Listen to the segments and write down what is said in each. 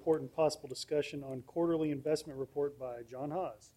report and possible discussion on quarterly investment report by John Haas.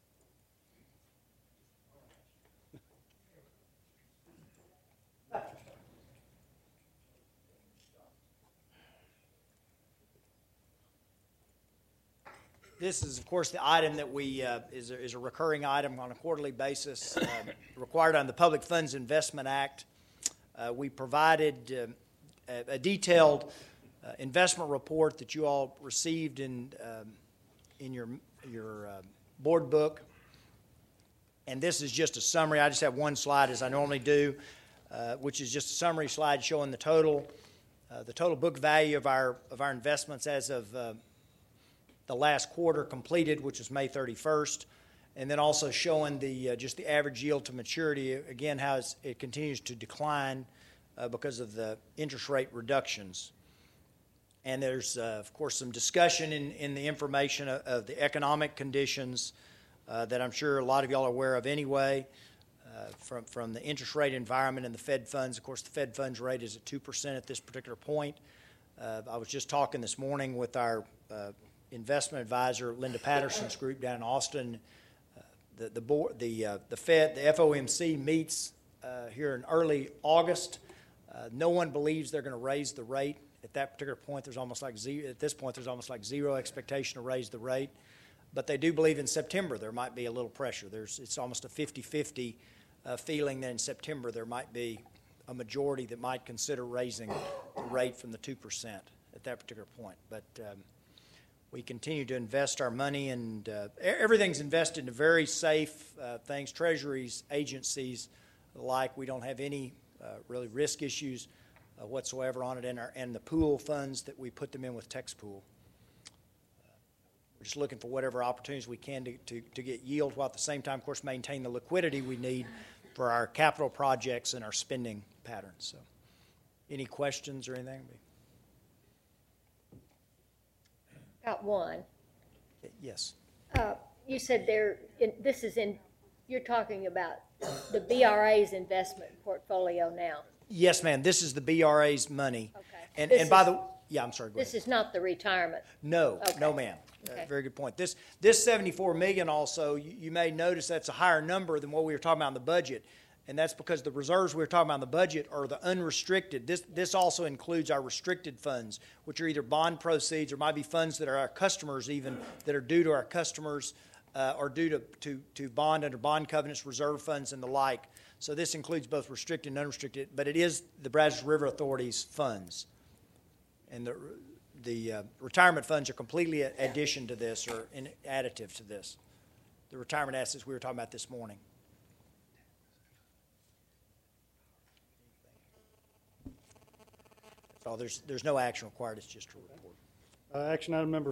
This is, of course, the item that we is a recurring item on a quarterly basis, required under the Public Funds Investment Act. We provided a detailed investment report that you all received in your board book, and this is just a summary. I just have one slide, as I normally do, which is just a summary slide showing the total book value of our investments as of the last quarter completed, which was May 31st, and then also showing the just the average yield to maturity, again, how it continues to decline because of the interest rate reductions. And there's, of course, some discussion in the information of the economic conditions that I'm sure a lot of y'all are aware of anyway, from the interest rate environment and the Fed funds. Of course, the Fed funds rate is at 2% at this particular point. I was just talking this morning with our investment advisor, Linda Patterson's group down in Austin. The FOMC meets here in early August. No one believes they're going to raise the rate. At that particular point, there's almost like zero expectation to raise the rate. But they do believe in September there might be a little pressure. It's almost a 50-50 feeling that in September there might be a majority that might consider raising the rate from the 2% at that particular point. But we continue to invest our money, and everything's invested in very safe things, treasuries, agencies, like. We don't have any really risk issues whatsoever on it, and the pool funds that we put them in with TexPool. We're just looking for whatever opportunities we can to get yield, while at the same time, of course, maintain the liquidity we need for our capital projects and our spending patterns. So, any questions or anything? Got one. Yes. You said you're talking about the BRA's investment portfolio now. Yes, ma'am. This is the BRA's money. Okay. And by the yeah, I'm sorry. Go ahead. This is not the retirement. No, okay. No, ma'am. Okay. Very good point. This $74 million also, you may notice that's a higher number than what we were talking about in the budget. And that's because the reserves we were talking about in the budget are the unrestricted. This also includes our restricted funds, which are either bond proceeds or might be funds that are our customers, even that are due to our customers or due to bond under bond covenants, reserve funds, and the like. So this includes both restricted and unrestricted, but it is the Brazos River Authority's funds. And the retirement funds are completely an addition to this or additive to this. The retirement assets we were talking about this morning. So there's no action required. It's just a report. Action item number